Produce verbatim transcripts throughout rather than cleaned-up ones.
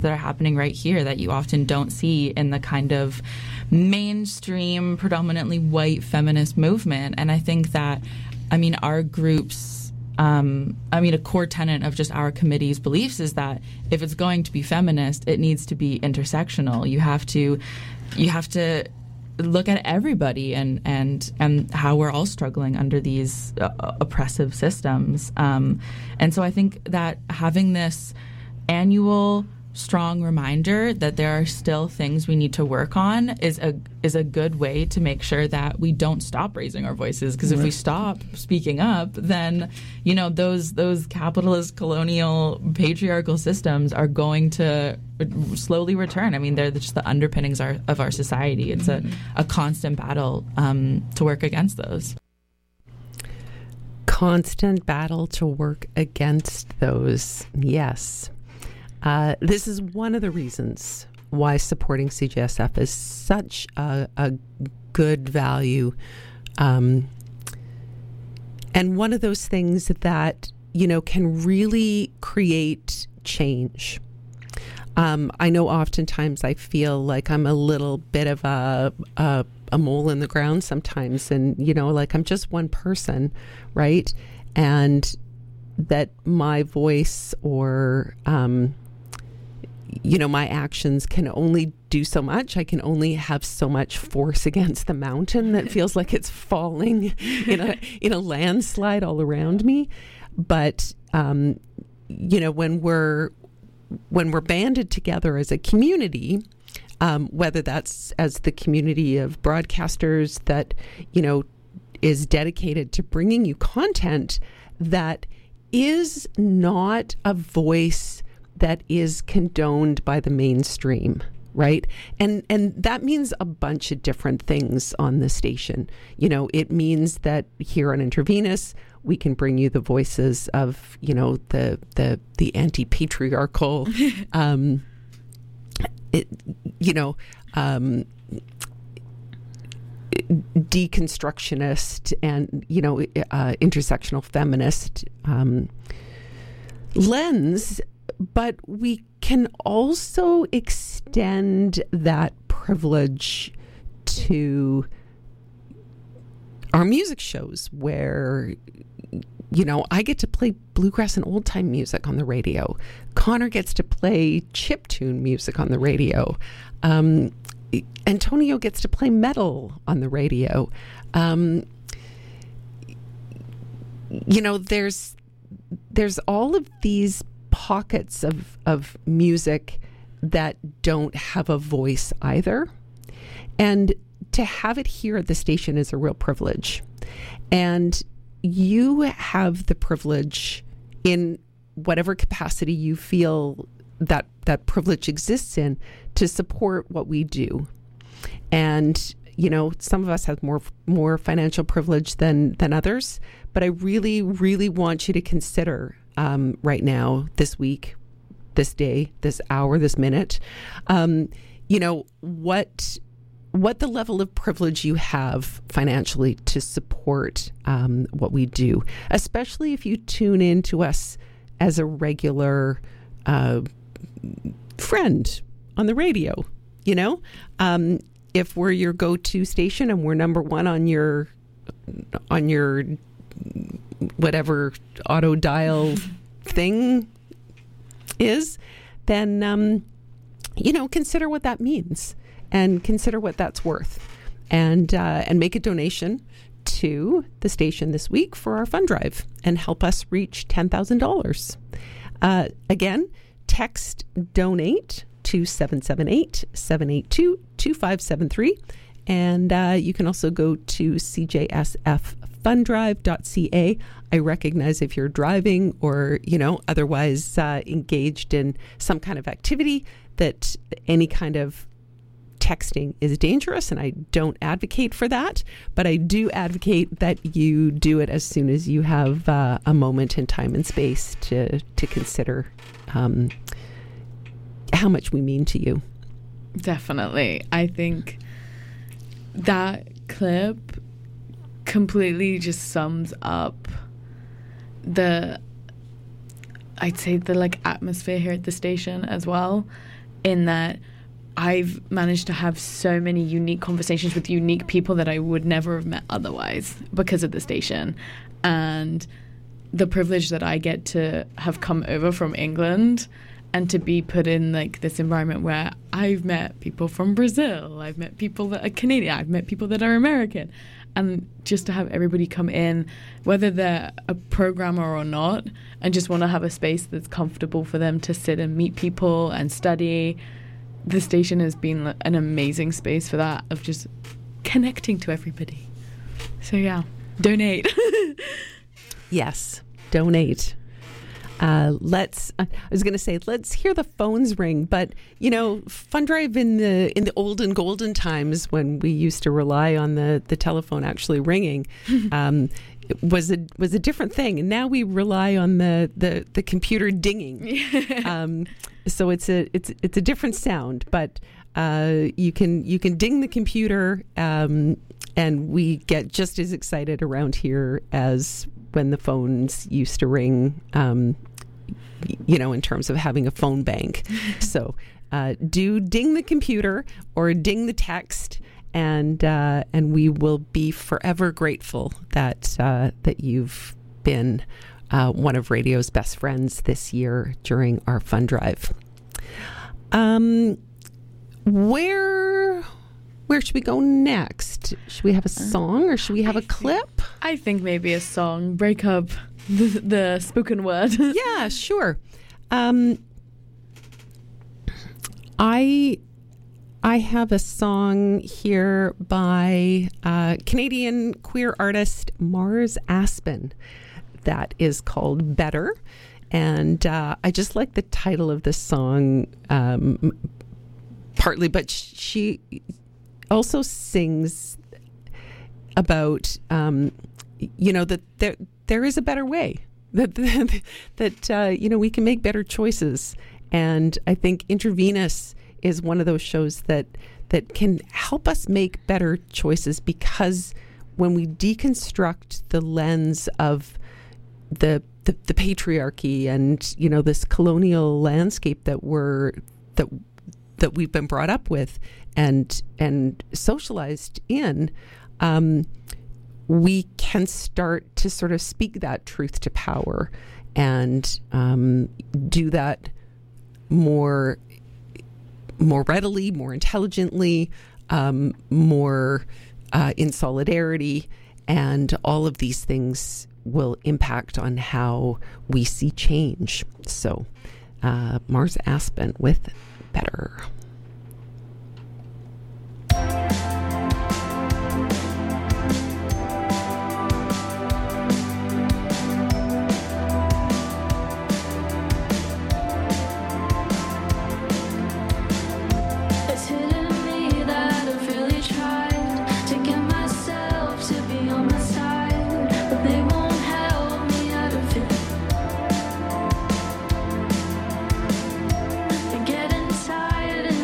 that are happening right here that you often don't see in the kind of mainstream, predominantly white feminist movement. And I think that, I mean, our groups, um, I mean, a core tenet of just our committee's beliefs is that if it's going to be feminist, it needs to be intersectional. You have to, you have to look at everybody and and and how we're all struggling under these uh, oppressive systems. Um, and so I think that having this annual strong reminder that there are still things we need to work on is a is a good way to make sure that we don't stop raising our voices, because right. if we stop speaking up, then you know those those capitalist, colonial, patriarchal systems are going to slowly return. I mean, they're just the underpinnings our, of our society. It's mm-hmm. a, a constant battle um, to work against those. Constant battle to work against those. Yes. Uh, this is one of the reasons why supporting C J S F is such a, a good value, um, and one of those things that, you know, can really create change. Um, I know oftentimes I feel like I'm a little bit of a, a a mole in the ground sometimes, and, you know, like I'm just one person, right? And that my voice or um, you know, my actions can only do so much. I can only have so much force against the mountain that feels like it's falling in a in a landslide all around me. But um, you know, when we're when we're banded together as a community, um, whether that's as the community of broadcasters that, you know, is dedicated to bringing you content that is not a voice that is condoned by the mainstream, right? And and that means a bunch of different things on the station. You know, it means that here on Intravenous, we can bring you the voices of, you know, the the the anti-patriarchal, um, it, you know, um, deconstructionist and, you know, uh, intersectional feminist um, lens. But we can also extend that privilege to our music shows where, you know, I get to play bluegrass and old time music on the radio. Connor gets to play chiptune music on the radio. Um, Antonio gets to play metal on the radio. Um, you know, there's there's all of these pockets of, of music that don't have a voice either. And to have it here at the station is a real privilege. And you have the privilege, in whatever capacity you feel that that privilege exists in, to support what we do. And, you know, some of us have more more financial privilege than than others, but I really, really want you to consider um, right now, this week, this day, this hour, this minute, um, you know, what what the level of privilege you have financially to support um, what we do, especially if you tune in to us as a regular uh, friend on the radio. You know, um, if we're your go-to station and we're number one on your on your whatever auto dial thing is, then um, you know, consider what that means and consider what that's worth, and uh, and make a donation to the station this week for our fund drive and help us reach ten thousand dollars. Uh, again, text donate to seven seven eight, seven eight two, two five seven three. And uh, you can also go to c j s f fund drive dot c a. I recognize if you're driving or, you know, otherwise uh, engaged in some kind of activity, that any kind of texting is dangerous, and I don't advocate for that, but I do advocate that you do it as soon as you have uh, a moment in time and space to to consider um, how much we mean to you. Definitely. I think that clip completely just sums up the I'd say the like atmosphere here at the station as well, in that I've managed to have so many unique conversations with unique people that I would never have met otherwise because of the station. And the privilege that I get to have come over from England and to be put in like this environment where I've met people from Brazil, I've met people that are Canadian, I've met people that are American. And just to have everybody come in, whether they're a programmer or not, and just want to have a space that's comfortable for them to sit and meet people and study. The station has been an amazing space for that, of just connecting to everybody. So yeah, donate. Yes, donate. Uh, let's. Uh, I was going to say, let's hear the phones ring. But you know, Fund Drive in the in the olden golden times when we used to rely on the, the telephone actually ringing, um, was a was a different thing. And now we rely on the the, the computer dinging. um, so it's a it's it's a different sound. But uh, you can you can ding the computer, um, and we get just as excited around here as when the phones used to ring. Um, you know, in terms of having a phone bank. So uh, do ding the computer or ding the text, and uh, and we will be forever grateful that uh, that you've been uh, one of radio's best friends this year during our fund drive. Um, where where should we go next? Should we have a song or should we have I a clip? Think, I think maybe a song. Break up the, the spoken word. Yeah, sure. Um, I I have a song here by uh, Canadian queer artist Mars Aspen that is called Better. And uh, I just like the title of this song, um, partly, but she also sings about, um, you know, that there there is a better way, that that uh, you know, we can make better choices. And I think Intravenous is one of those shows that that can help us make better choices, because when we deconstruct the lens of the the, the patriarchy and, you know, this colonial landscape that we're that that we've been brought up with and and socialized in, um, we can start to sort of speak that truth to power and um, do that more more readily, more intelligently, um, more uh, in solidarity, and all of these things will impact on how we see change. So, uh, Mars Aspen with Better. Getting tired and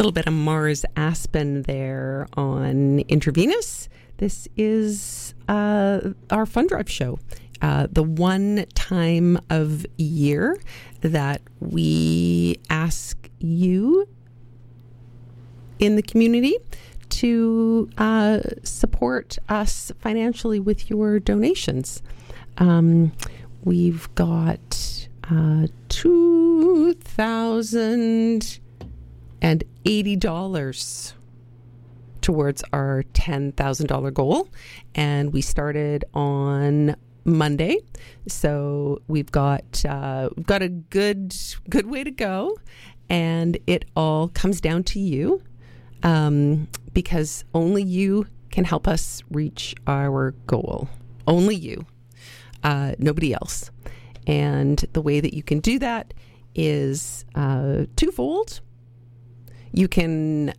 little bit of Mars Aspen there on Intravenous. This is uh, our Fund Drive show, uh, the one time of year that we ask you in the community to uh, support us financially with your donations. Um, we've got uh, two thousand eighty dollars towards our ten thousand dollars goal, and we started on Monday, so we've got uh, we've got a good good way to go, and it all comes down to you, um, because only you can help us reach our goal. Only you, uh, nobody else. And the way that you can do that is uh, twofold. You can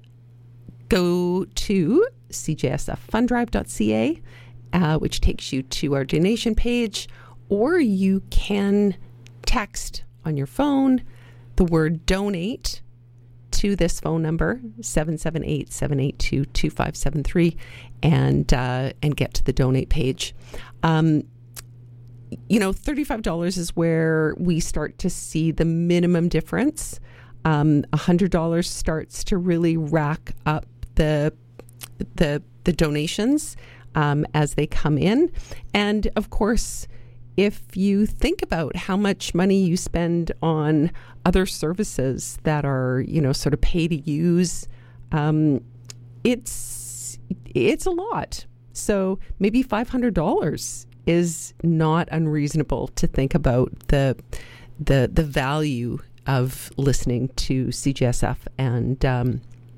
go to c j s f fund drive dot c a, uh, which takes you to our donation page, or you can text on your phone the word donate to this phone number, seven seven eight, seven eight two, two five seven three, and uh, and get to the donate page. Um, you know, thirty-five dollars is where we start to see the minimum difference. Um, one hundred dollars starts to really rack up the the the donations um, as they come in. And of course, if you think about how much money you spend on other services that are, you know, sort of pay to use, um, it's it's a lot. So maybe five hundred dollars is not unreasonable to think about the the the value of listening to C J S F and um,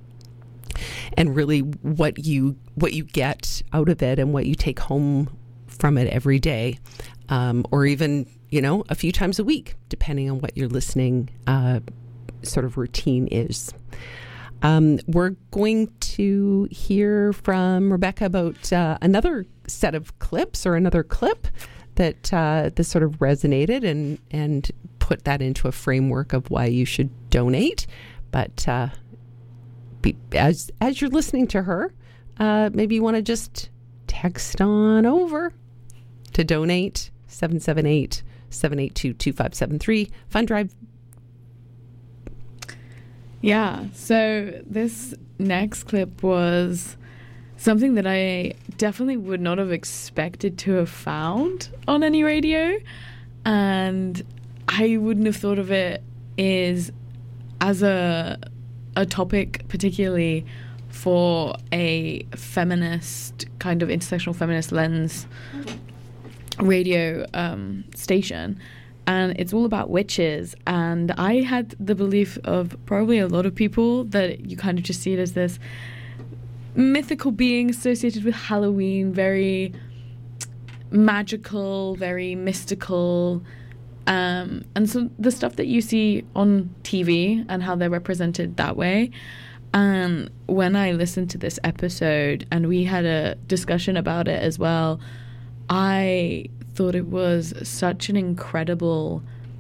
and really what you what you get out of it and what you take home from it every day, um, or even, you know, a few times a week, depending on what your listening uh, sort of routine is. Um, we're going to hear from Rebecca about uh, another set of clips or another clip that uh, that sort of resonated and and put that into a framework of why you should donate. But uh, be, as as you're listening to her, uh, maybe you want to just text on over to donate, seven seven eight, seven eight two, two five seven three. Fund Drive. Yeah, so this next clip was something that I definitely would not have expected to have found on any radio, and I wouldn't have thought of it is as a a topic particularly for a feminist, kind of intersectional feminist lens radio um, station. And it's all about witches. And I had the belief of probably a lot of people that you kind of just see it as this mythical being associated with Halloween, very magical, very mystical. Um, and so the stuff that you see on T V and how they're represented that way. And when I listened to this episode and we had a discussion about it as well, I thought it was such an incredible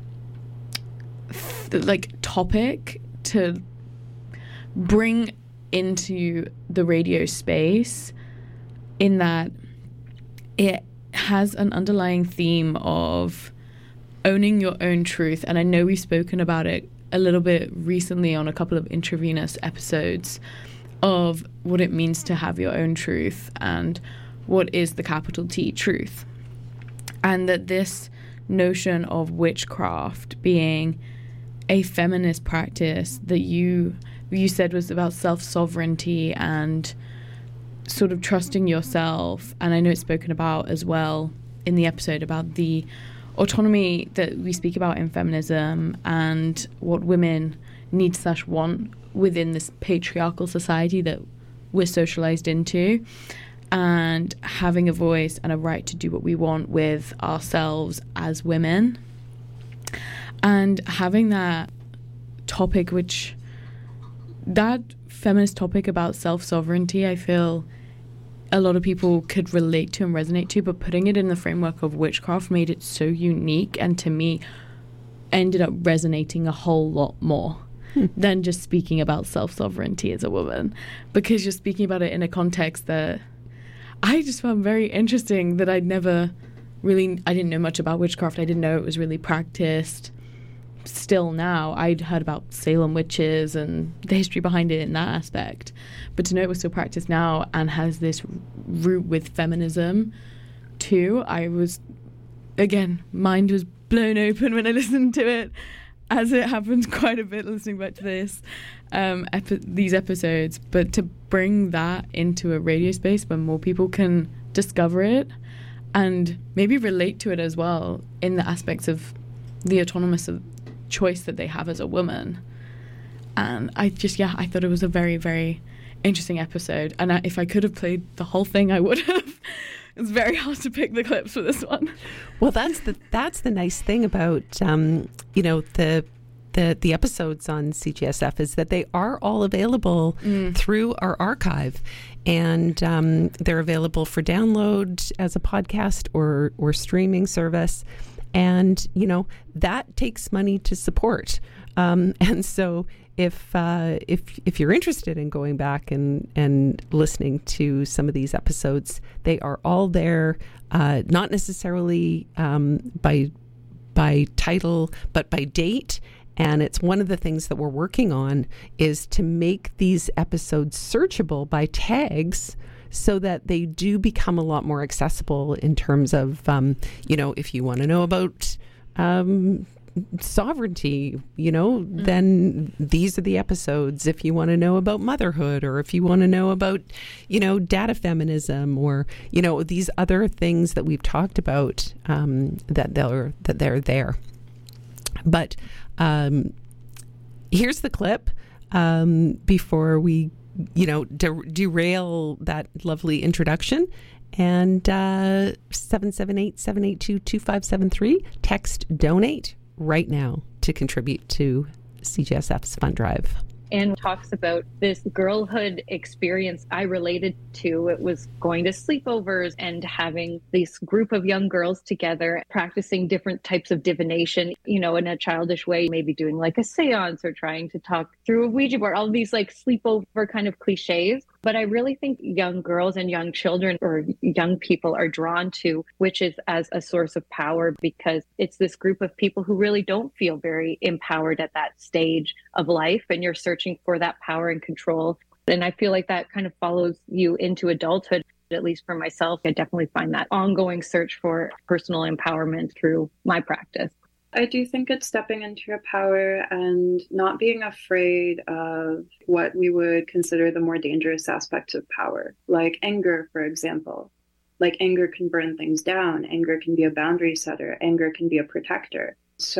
th- like topic to bring into the radio space, in that it has an underlying theme of owning your own truth. And I know we've spoken about it a little bit recently on a couple of Intravenous episodes of what it means to have your own truth and what is the capital T truth. And that this notion of witchcraft being a feminist practice that you you said was about self-sovereignty and sort of trusting yourself. And I know it's spoken about as well in the episode about the autonomy that we speak about in feminism and what women need slash want within this patriarchal society that we're socialized into. And having a voice and a right to do what we want with ourselves as women. And having that topic, which, that feminist topic about self-sovereignty, I feel a lot of people could relate to and resonate to, but putting it in the framework of witchcraft made it so unique, and to me ended up resonating a whole lot more. hmm. than just speaking about self-sovereignty as a woman, because you're speaking about it in a context that I just found very interesting, that I'd never really, I didn't know much about witchcraft. I didn't know it was really practiced. Still now, I'd heard about Salem witches and the history behind it in that aspect. But to know it was still practiced now and has this root with feminism too, I was, again, mind was blown open when I listened to it, as it happens quite a bit listening back to this, um, epi- these episodes. But to bring that into a radio space where more people can discover it and maybe relate to it as well in the aspects of the autonomous of choice that they have as a woman. And I just, yeah, I thought it was a very, very interesting episode. And I, if I could have played the whole thing, I would have. It's very hard to pick the clips for this one. Well, that's the that's the nice thing about um, you know the the the episodes on C G S F is that they are all available mm. through our archive, and um, they're available for download as a podcast or or streaming service. And, you know, that takes money to support. Um, and so if uh, if if you're interested in going back and, and listening to some of these episodes, they are all there, uh, not necessarily um, by by title, but by date. And it's one of the things that we're working on is to make these episodes searchable by tags, so that they do become a lot more accessible in terms of, um, you know, if you want to know about um, sovereignty, you know, mm. then these are the episodes. If you want to know about motherhood, or if you want to know about, you know, data feminism, or, you know, these other things that we've talked about, um, that they're that they're there. But um, here's the clip um, before we you know, de- derail that lovely introduction. And uh, seven seven eight, seven eight two, two five seven three, text donate right now to contribute to C G S F's fund drive. And talks about this girlhood experience I related to. It was going to sleepovers and having this group of young girls together, practicing different types of divination, you know, in a childish way, maybe doing like a seance or trying to talk through a Ouija board, all these like sleepover kind of cliches. But I really think young girls and young children or young people are drawn to witches as a source of power, because it's this group of people who really don't feel very empowered at that stage of life, and you're searching for that power and control. And I feel like that kind of follows you into adulthood. At least for myself, I definitely find that ongoing search for personal empowerment through my practice. I do think it's stepping into your power and not being afraid of what we would consider the more dangerous aspects of power, like anger, for example. Like anger can burn things down. Anger can be a boundary setter. Anger can be a protector.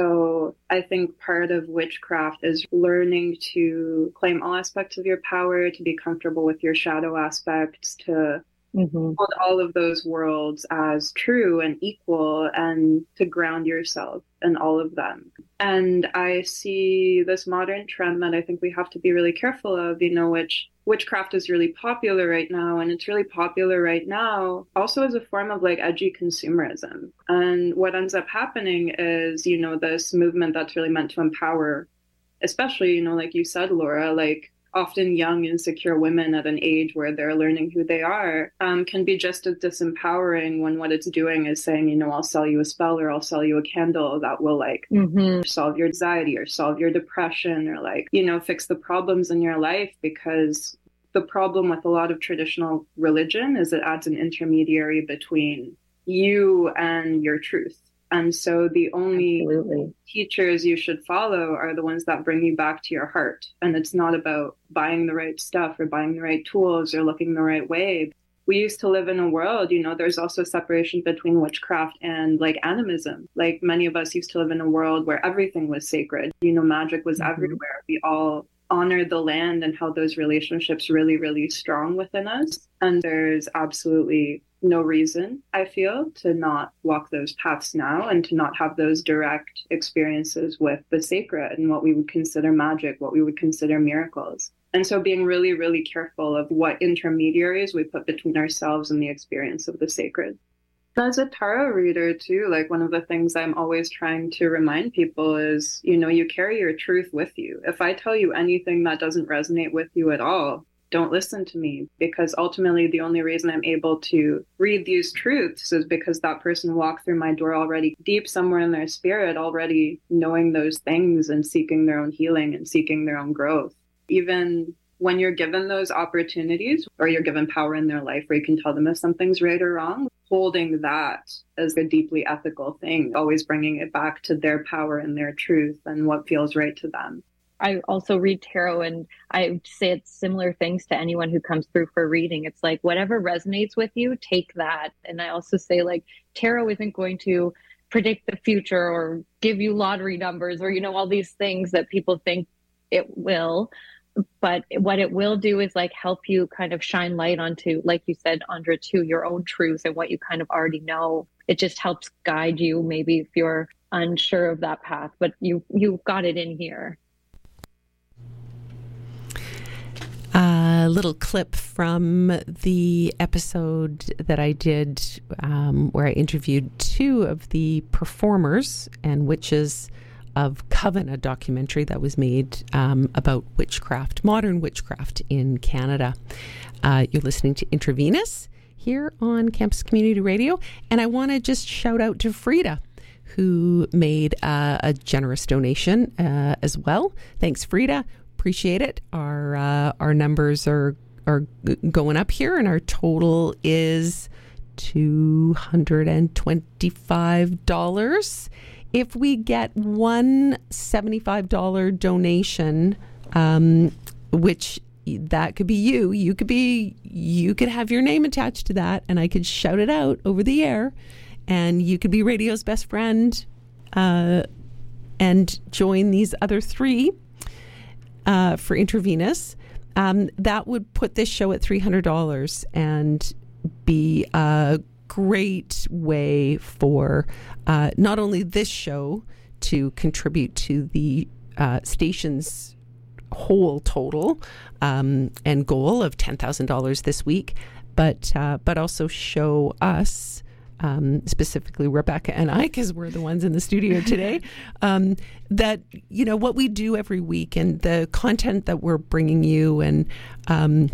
So I think part of witchcraft is learning to claim all aspects of your power, to be comfortable with your shadow aspects, to Mm-hmm. hold all of those worlds as true and equal, and to ground yourself in all of them. And I see this modern trend that I think we have to be really careful of, you know, which witchcraft is really popular right now. And it's really popular right now also as a form of like edgy consumerism. And what ends up happening is, you know, this movement that's really meant to empower, especially, you know, like you said, Laura, like often young, insecure women at an age where they're learning who they are, um, can be just as disempowering when what it's doing is saying, you know, I'll sell you a spell, or I'll sell you a candle that will like mm-hmm. solve your anxiety or solve your depression, or like, you know, fix the problems in your life. Because the problem with a lot of traditional religion is it adds an intermediary between you and your truth. And so the only Absolutely. teachers you should follow are the ones that bring you back to your heart. And it's not about buying the right stuff or buying the right tools or looking the right way. We used to live in a world, you know, there's also separation between witchcraft and like animism. Like many of us used to live in a world where everything was sacred. You know, magic was mm-hmm. everywhere. We all honored the land and held those relationships really, really strong within us. And there's absolutely no reason, I feel, to not walk those paths now and to not have those direct experiences with the sacred and what we would consider magic, what we would consider miracles. And so being really, really careful of what intermediaries we put between ourselves and the experience of the sacred. As a tarot reader too, like one of the things I'm always trying to remind people is, you know, you carry your truth with you. If I tell you anything that doesn't resonate with you at all, don't listen to me, because ultimately the only reason I'm able to read these truths is because that person walked through my door already deep somewhere in their spirit, already knowing those things and seeking their own healing and seeking their own growth. Even when you're given those opportunities, or you're given power in their life where you can tell them if something's right or wrong, holding that as a deeply ethical thing, always bringing it back to their power and their truth and what feels right to them. I also read tarot, and I say it's similar things to anyone who comes through for reading. It's like, whatever resonates with you, take that. And I also say, like, tarot isn't going to predict the future or give you lottery numbers or, you know, all these things that people think it will. But what it will do is like help you kind of shine light onto, like you said, Andra, too, your own truth and what you kind of already know. It just helps guide you, maybe if you're unsure of that path, but you, you've got it in here. A little clip from the episode that I did um, where I interviewed two of the performers and witches of Coven, a documentary that was made um, about witchcraft, modern witchcraft in Canada. Uh, you're listening to Intravenous here on Campus Community Radio, and I want to just shout out to Frida, who made uh, a generous donation uh, as well. Thanks, Frida. Appreciate it. Our uh, our numbers are are g- going up here, and our total is two hundred twenty-five dollars. If we get one seventy-five dollars donation, um, which that could be you, you could be, you could have your name attached to that, and I could shout it out over the air, and you could be radio's best friend, uh, and join these other three uh, for Intravenous. Um, that would put this show at three hundred dollars and be a great way for uh, not only this show to contribute to the uh, station's whole total um, and goal of ten thousand dollars this week, but uh, but also show us, um, specifically Rebecca and I, because we're the ones in the studio today, um, that, you know, what we do every week and the content that we're bringing you, and um,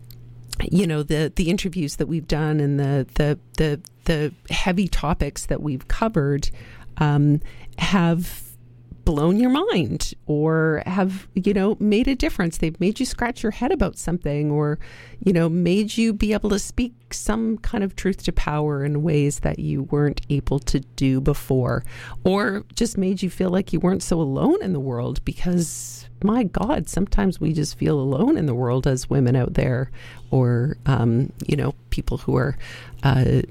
you know, the the interviews that we've done and the the the, the heavy topics that we've covered um, have blown your mind, or have, you know, made a difference. They've made you scratch your head about something, or, you know, made you be able to speak some kind of truth to power in ways that you weren't able to do before, or just made you feel like you weren't so alone in the world, because my God, sometimes we just feel alone in the world as women out there, or, um, you know, people who are uh,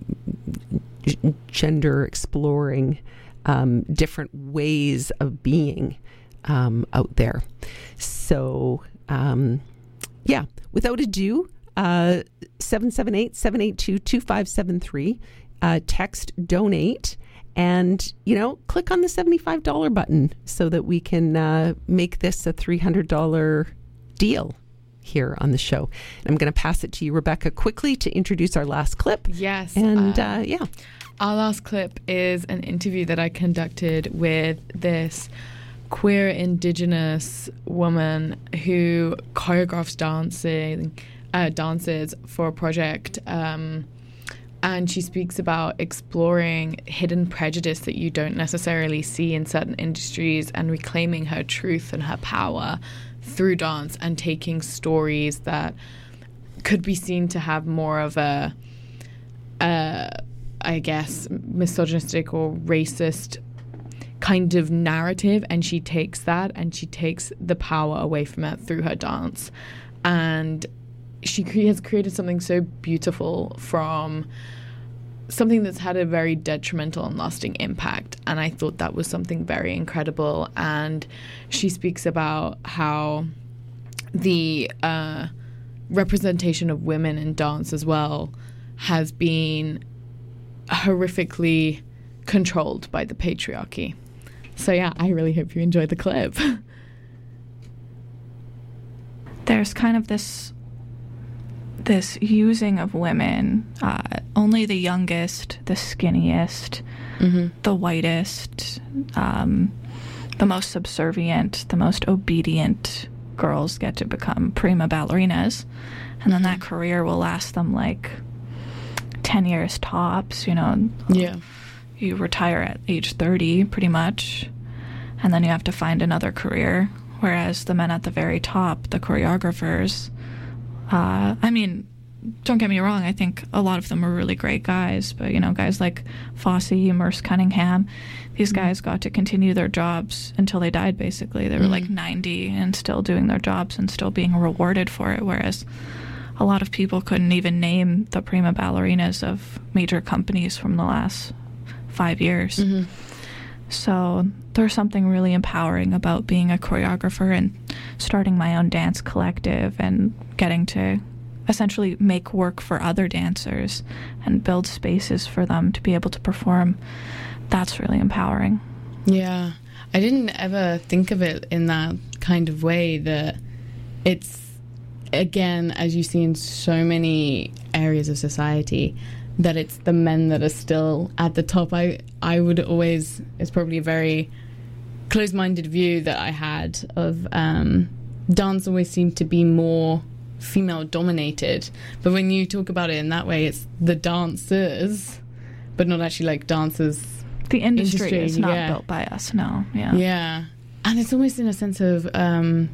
gender exploring um, different ways of being um, out there. So, um, yeah, without ado, uh, seven seven eight, seven eight two, two five seven three, uh, text donate, and, you know, click on the seventy-five dollars button so that we can uh, make this a three hundred dollars deal here on the show. And I'm going to pass it to you, Rebecca, quickly to introduce our last clip. Yes. And, uh, uh, yeah. Our last clip is an interview that I conducted with this queer Indigenous woman who choreographs dancing, uh, dances for a project. Um, and she speaks about exploring hidden prejudice that you don't necessarily see in certain industries, and reclaiming her truth and her power through dance, and taking stories that could be seen to have more of a, uh, I guess, misogynistic or racist kind of narrative, and she takes that and she takes the power away from it through her dance. And she cre- has created something so beautiful from something that's had a very detrimental and lasting impact. And I thought that was something very incredible. And she speaks about how the uh, representation of women in dance as well has been horrifically controlled by the patriarchy. So yeah, I really hope you enjoy the clip. There's kind of this this using of women, uh, only the youngest, the skinniest, mm-hmm. the whitest, um, the most subservient, the most obedient girls get to become prima ballerinas. And then that career will last them like ten years tops, you know. Yeah. You retire at age thirty, pretty much. And then you have to find another career. Whereas the men at the very top, the choreographers, uh, I mean, don't get me wrong, I think a lot of them are really great guys. But, you know, guys like Fosse, Merce Cunningham, these mm-hmm. guys got to continue their jobs until they died, basically. They were mm-hmm. like ninety and still doing their jobs and still being rewarded for it. Whereas a lot of people couldn't even name the prima ballerinas of major companies from the last five years. Mm-hmm. So there's something really empowering about being a choreographer and starting my own dance collective and getting to essentially make work for other dancers and build spaces for them to be able to perform. That's really empowering. Yeah. I didn't ever think of it in that kind of way, that it's, again, as you see in so many areas of society, that it's the men that are still at the top. I, I would always, it's probably a very closed-minded view that I had of um, dance always seemed to be more female-dominated. But when you talk about it in that way, it's the dancers, but not actually like dancers. The industry, industry is not yeah. built by us, no. Yeah. Yeah. And it's almost in a sense of... Um,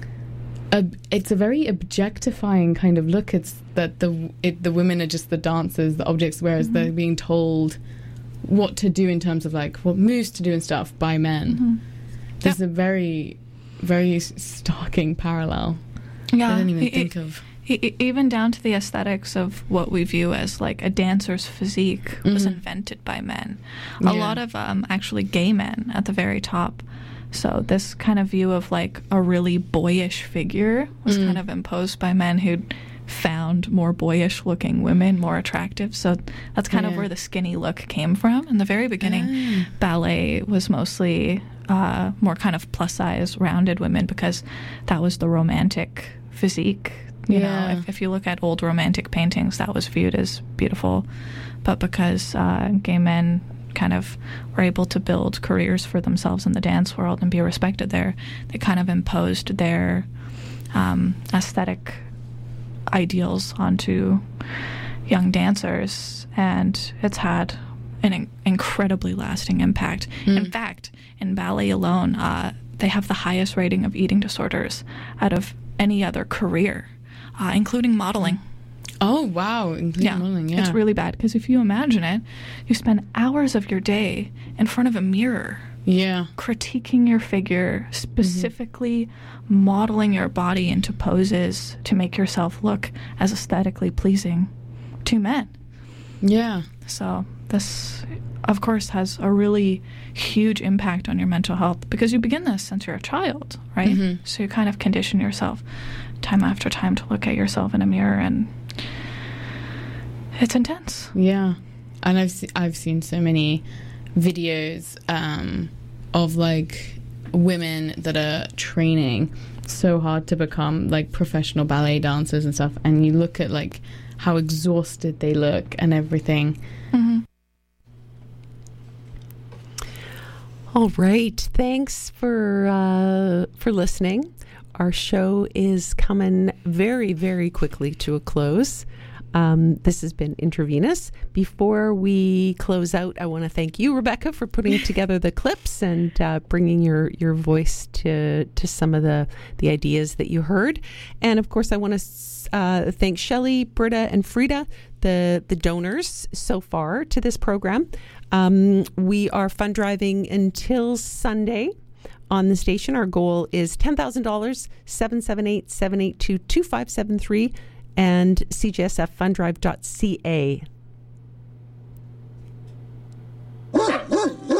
Ob- it's a very objectifying kind of look. It's that the it, the women are just the dancers, the objects, whereas mm-hmm. they're being told what to do in terms of like what moves to do and stuff by men. Mm-hmm. There's yeah. a very, very starking parallel. Yeah, I didn't even it, think it, of. It, even down to the aesthetics of what we view as like a dancer's physique mm-hmm. was invented by men. A yeah. lot of um, actually gay men at the very top. So this kind of view of like a really boyish figure was mm. kind of imposed by men who'd found more boyish looking women more attractive. So that's kind yeah. of where the skinny look came from. In the very beginning, ah. ballet was mostly uh, more kind of plus size, rounded women because that was the romantic physique. You yeah. know, if, if you look at old romantic paintings, that was viewed as beautiful. But because uh, gay men kind of were able to build careers for themselves in the dance world and be respected there, they kind of imposed their um, aesthetic ideals onto young dancers, and it's had an in- incredibly lasting impact. Mm. In fact, in ballet alone, uh, they have the highest rating of eating disorders out of any other career, uh, including modeling. Oh, wow. Including yeah. modeling, yeah. It's really bad because if you imagine it, you spend hours of your day in front of a mirror. Yeah. Critiquing your figure, specifically mm-hmm. modeling your body into poses to make yourself look as aesthetically pleasing to men. Yeah. So this, of course, has a really huge impact on your mental health because you begin this since you're a child, right? Mm-hmm. So you kind of condition yourself time after time to look at yourself in a mirror, and it's intense. Yeah. And I've se- I've seen so many videos um, of like women that are training so hard to become like professional ballet dancers and stuff, and you look at like how exhausted they look and everything. Mm-hmm. All right. Thanks for uh, for listening. Our show is coming very, very quickly to a close. Um, this has been Intravenous. Before we close out, I want to thank you, Rebecca, for putting together the clips and uh, bringing your, your voice to to some of the, the ideas that you heard. And of course, I want to uh, thank Shelley, Britta, and Frida, the, the donors so far to this program. Um, we are fund driving until Sunday on the station. Our goal is ten thousand dollars, seven seven eight, seven eight two, two five seven three. And C G S F fund drive dot C A.